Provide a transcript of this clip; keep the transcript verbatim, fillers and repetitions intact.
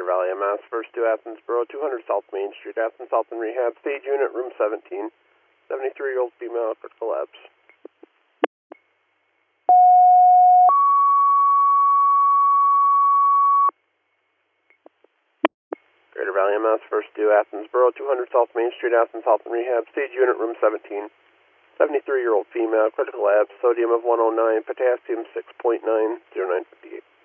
Valley, M S, first to Athensboro, two hundred South Main Street, Athens Health and Rehab, stage unit, room seventeen, seventy-three-year-old female, critical labs. Greater Valley, M S, first to Athensboro, two hundred South Main Street, Athens Health and Rehab, stage unit, room seventeen, seventy-three-year-old female, critical labs, sodium of one oh nine, potassium six point nine, zero nine fifty-eight.